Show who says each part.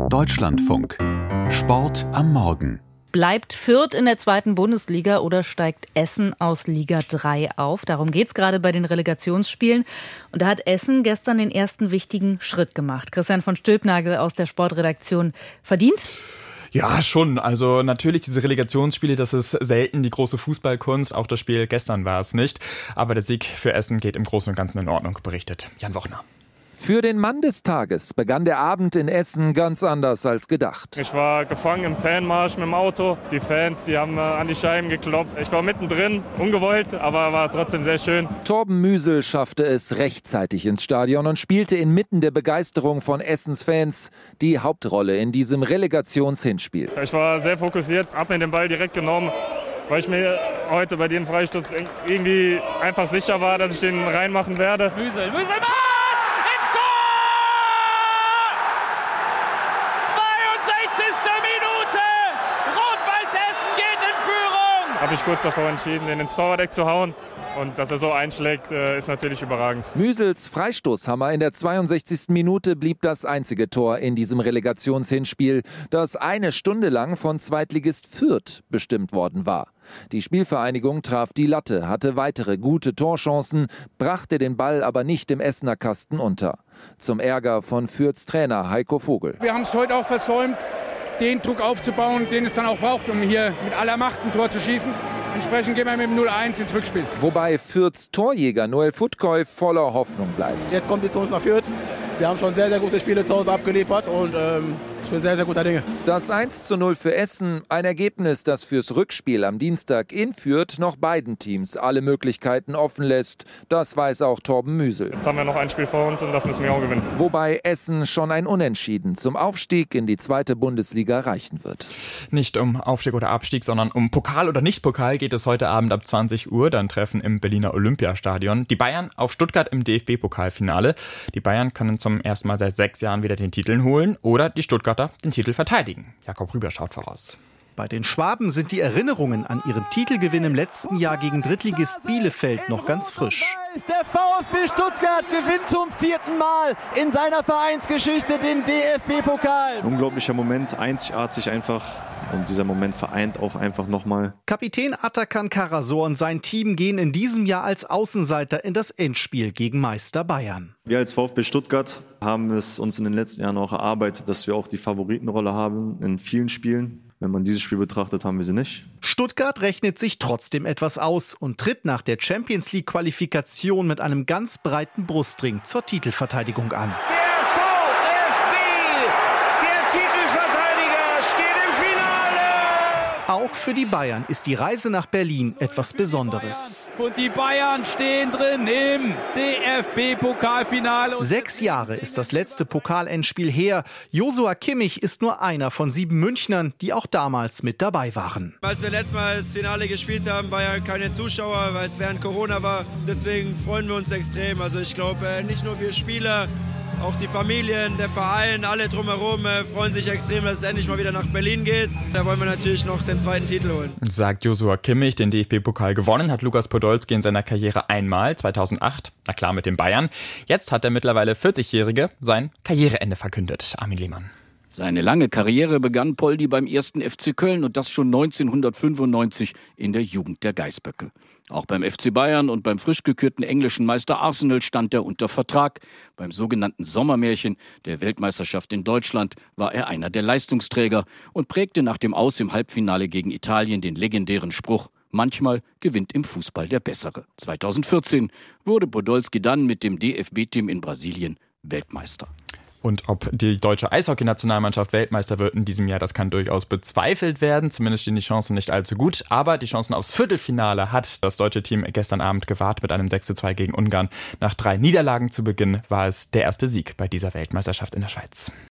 Speaker 1: Deutschlandfunk. Sport am Morgen.
Speaker 2: Bleibt Fürth in der 2. Bundesliga oder steigt Essen aus Liga 3 auf? Darum geht's gerade bei den Relegationsspielen. Und da hat Essen gestern den ersten wichtigen Schritt gemacht. Christian von Stülpnagel aus der Sportredaktion. Verdient?
Speaker 3: Ja, schon. Also natürlich diese Relegationsspiele, das ist selten die große Fußballkunst. Auch das Spiel gestern war es nicht. Aber der Sieg für Essen geht im Großen und Ganzen in Ordnung, berichtet Jan Wochner.
Speaker 4: Für den Mann des Tages begann der Abend in Essen ganz anders als gedacht.
Speaker 5: Ich war gefangen im Fanmarsch mit dem Auto. Die Fans, die haben an die Scheiben geklopft. Ich war mittendrin, ungewollt, aber war trotzdem sehr schön.
Speaker 4: Torben Müsel schaffte es rechtzeitig ins Stadion und spielte inmitten der Begeisterung von Essens Fans die Hauptrolle in diesem Relegationshinspiel.
Speaker 5: Ich war sehr fokussiert, habe mir den Ball direkt genommen, weil ich mir heute bei dem Freistoß irgendwie einfach sicher war, dass ich den reinmachen werde.
Speaker 6: Müsel,
Speaker 5: Habe ich kurz davor entschieden, den ins Torwart zu hauen. Und dass er so einschlägt, ist natürlich überragend.
Speaker 4: Müsels Freistoßhammer in der 62. Minute blieb das einzige Tor in diesem Relegationshinspiel, das eine Stunde lang von Zweitligist Fürth bestimmt worden war. Die Spielvereinigung traf die Latte, hatte weitere gute Torchancen, brachte den Ball aber nicht im Essener Kasten unter. Zum Ärger von Fürths Trainer Heiko Vogel.
Speaker 7: Wir haben es heute auch versäumt, den Druck aufzubauen, den es dann auch braucht, um hier mit aller Macht ein Tor zu schießen. Entsprechend gehen wir mit dem 0-1 ins Rückspiel.
Speaker 4: Wobei Fürths Torjäger Noel Futkoi voller Hoffnung bleibt.
Speaker 8: Jetzt kommt die zu uns nach Fürth. Wir haben schon sehr, sehr gute Spiele zu Hause abgeliefert und ich bin sehr, sehr guter Dinge.
Speaker 4: Das 1:0 für Essen, ein Ergebnis, das fürs Rückspiel am Dienstag in Fürth noch beiden Teams alle Möglichkeiten offen lässt. Das weiß auch Torben Müsel.
Speaker 5: Jetzt haben wir noch ein Spiel vor uns und das müssen wir auch gewinnen.
Speaker 4: Wobei Essen schon ein Unentschieden zum Aufstieg in die 2. Bundesliga reichen wird.
Speaker 3: Nicht um Aufstieg oder Abstieg, sondern um Pokal oder Nicht-Pokal geht es heute Abend ab 20 Uhr. Dann treffen im Berliner Olympiastadion die Bayern auf Stuttgart im DFB-Pokalfinale. Die Bayern können zum ersten Mal seit 6 Jahren wieder den Titel holen oder die Stuttgarter den Titel verteidigen. Jakob Rüber schaut voraus.
Speaker 9: Bei den Schwaben sind die Erinnerungen an ihren Titelgewinn im letzten Jahr gegen Drittligist Bielefeld noch ganz frisch.
Speaker 8: Der VfB Stuttgart gewinnt zum 4. Mal in seiner Vereinsgeschichte den DFB-Pokal.
Speaker 10: Ein unglaublicher Moment, einzigartig einfach. Und dieser Moment vereint auch einfach nochmal.
Speaker 9: Kapitän Atakan Karasor und sein Team gehen in diesem Jahr als Außenseiter in das Endspiel gegen Meister Bayern.
Speaker 10: Wir als VfB Stuttgart haben es uns in den letzten Jahren auch erarbeitet, dass wir auch die Favoritenrolle haben in vielen Spielen. Wenn man dieses Spiel betrachtet, haben wir sie nicht.
Speaker 9: Stuttgart rechnet sich trotzdem etwas aus und tritt nach der Champions-League-Qualifikation mit einem ganz breiten Brustring zur Titelverteidigung an.
Speaker 6: Der VfB, der Titelverteidiger, steht im Finale!
Speaker 9: Auch für die Bayern ist die Reise nach Berlin etwas Besonderes.
Speaker 7: Und die Bayern stehen drin im DFB-Pokalfinale.
Speaker 9: 6 Jahre ist das letzte Pokalendspiel her. Joshua Kimmich ist nur einer von 7 Münchnern, die auch damals mit dabei waren.
Speaker 11: Als wir letztes Mal das Finale gespielt haben, war ja keine Zuschauer, weil es während Corona war. Deswegen freuen wir uns extrem. Also ich glaube, nicht nur wir Spieler, auch die Familien, der Verein, alle drumherum freuen sich extrem, dass es endlich mal wieder nach Berlin geht. Da wollen wir natürlich noch den 2. Titel holen.
Speaker 3: Sagt Joshua Kimmich, den DFB-Pokal gewonnen hat Lukas Podolski in seiner Karriere einmal, 2008. Na klar, mit den Bayern. Jetzt hat der mittlerweile 40-Jährige sein Karriereende verkündet. Armin Lehmann.
Speaker 12: Seine lange Karriere begann Poldi beim 1. FC Köln und das schon 1995 in der Jugend der Geißböcke. Auch beim FC Bayern und beim frisch gekürten englischen Meister Arsenal stand er unter Vertrag. Beim sogenannten Sommermärchen der Weltmeisterschaft in Deutschland war er einer der Leistungsträger und prägte nach dem Aus im Halbfinale gegen Italien den legendären Spruch: Manchmal gewinnt im Fußball der Bessere. 2014 wurde Podolski dann mit dem DFB-Team in Brasilien Weltmeister.
Speaker 3: Und ob die deutsche Eishockey-Nationalmannschaft Weltmeister wird in diesem Jahr, das kann durchaus bezweifelt werden. Zumindest stehen die Chancen nicht allzu gut. Aber die Chancen aufs Viertelfinale hat das deutsche Team gestern Abend gewahrt mit einem 6:2 gegen Ungarn. Nach 3 Niederlagen zu Beginn war es der erste Sieg bei dieser Weltmeisterschaft in der Schweiz.